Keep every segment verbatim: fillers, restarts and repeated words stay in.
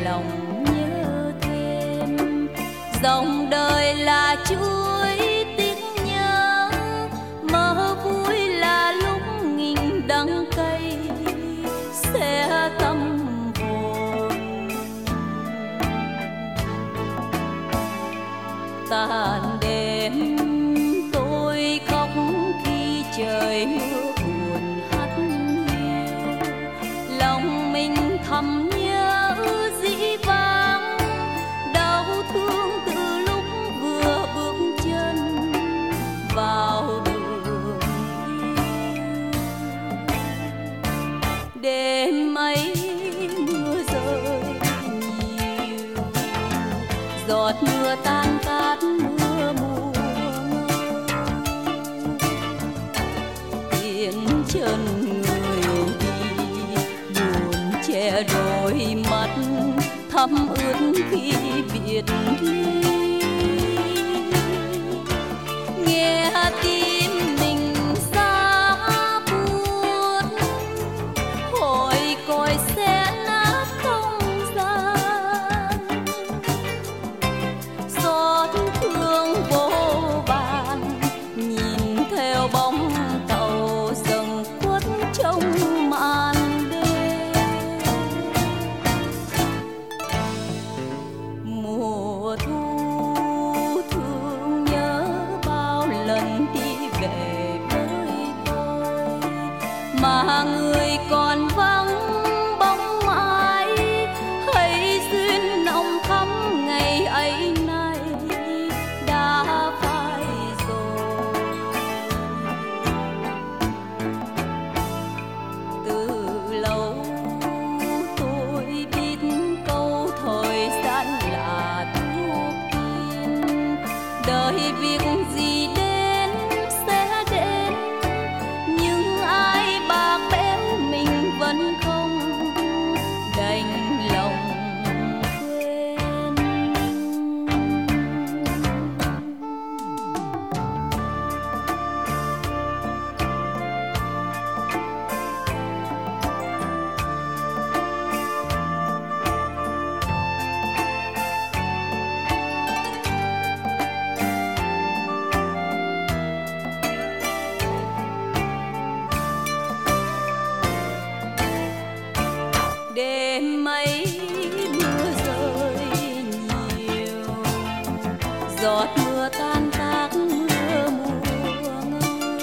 lòng nhớ thêm. Dòng đời là chuỗi tiếng nhớ, mơ vui là lúc nghìn đắng cay sẽ tâm hồn. Tàn đêm tôi khóc khi trời mưa buồn hắt hiu, lòng mình thầm nhớ dĩ vãng, đau thương từ lúc vừa bước chân vào đường yêu. Đêm ấy mưa rơi nhiều, giọt mưa tan cát mưa mùa tiễn chân người đi, buồn che đôi mắt thấm ướt khi biệt ly. Nghe tim mình xa buốt, hỏi coi sẽ nát không gian, xót thương vô vàn nhìn theo bóng tàu dần khuất trong màn đêm. Mùa thu thương nhớ bao lần đi về với tôi, mà người còn vắng bóng ai, hay duyên nồng thắm ngày ấy nay đã phai rồi. Từ lâu tôi biết câu thời gian là thuốc tiên, đời việc gì đến sẽ đến, nhưng ai bạc bẽo mình vẫn không đành lòng quên. Đêm ấy mưa rơi nhiều, giọt mưa tan tác mưa mùa ngâu,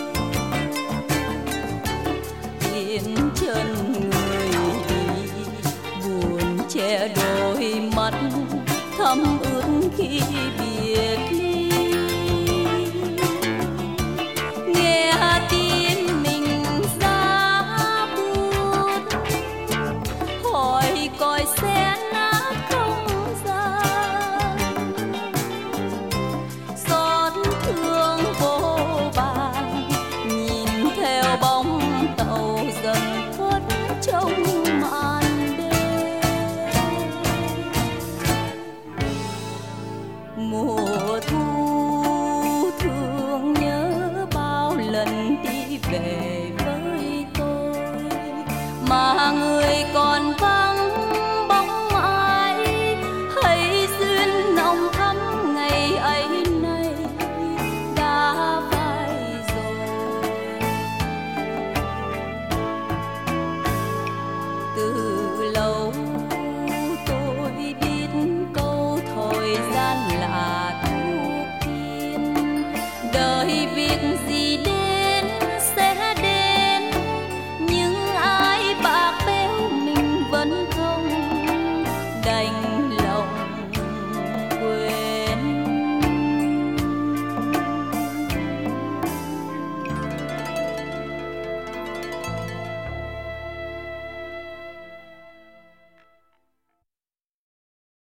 tiễn chân người đi, buồn che đôi mắt thấm ướt khi biệt ly. Nghe tim mình giá buốt, hỏi coi sẽ nát không gian, xót thương vô vàn nhìn theo bóng tàu dần khuất trong màn đêm. Mùa thu thương nhớ bao lần đi về với tôi, mà người còn vắng bóng ai, hay duyên nồng thắm ngày ấy nay đã phai rồi. Từ lâu tôi biết câu thời gian là